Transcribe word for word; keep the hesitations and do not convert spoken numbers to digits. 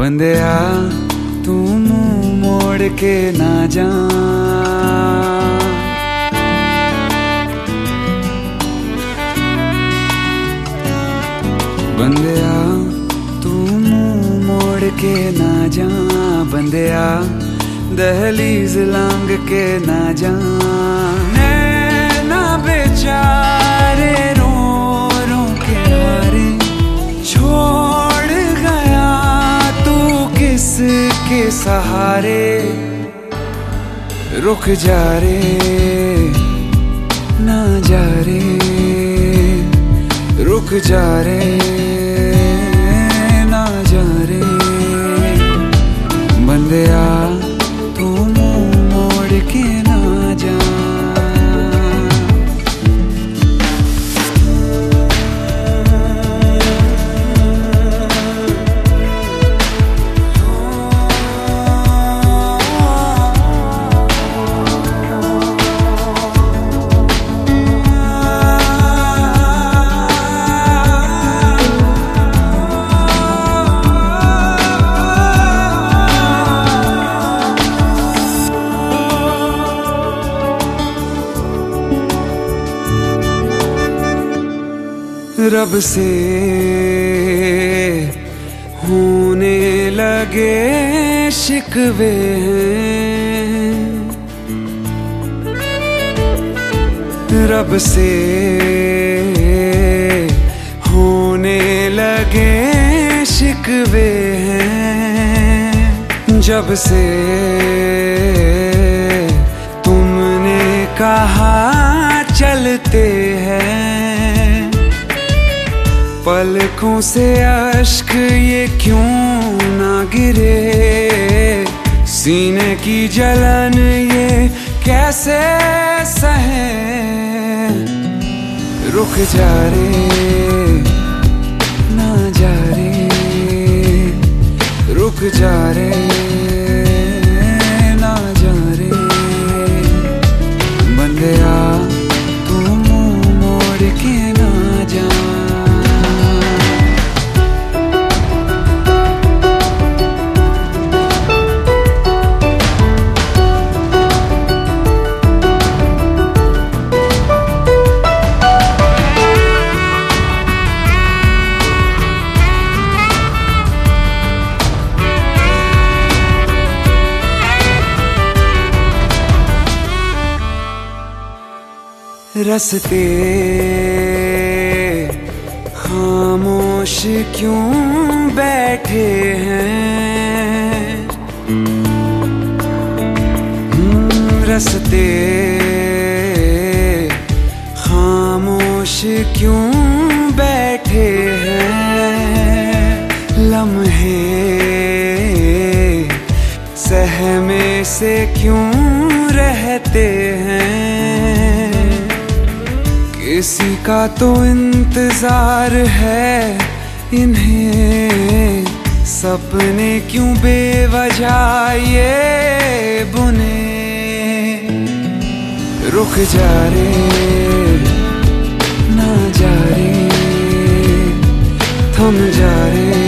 बंदिया तू मुंह मोड़ के ना जा, बंदिया तू मुंह मोड़ के ना जा, बंदिया दहलीज लांग के ना जा। नैना बेचारे रो रो के हारे छोड़ गया तू किसके सहारे। रुक जा रे ना जा रे, रुक जा रे ना जा रे, बंदिया तू मुंह मोड़ के ना जा। रब से होने लगे शिकवे हैं, रब से होने लगे शिकवे हैं। जब से तुमने कहा चलते हैं, पलकों से अश्क ये क्यों ना गिरे, सीने की जलन ये कैसे सहे। रुक जा रे ना जा रे, रुक जा रे ना जा रे, बंदिया तू मुंह मोड़ के ना जा। रस्ते खामोश क्यों बैठे हैं, रस्ते खामोश क्यों बैठे हैं। लम्हे सहमे से क्यों रहते हैं, किसी का तो इंतजार है इन्हें। सपने क्यों बेवजह ये बुने। रुक जा रे ना जा रे, थम जा रे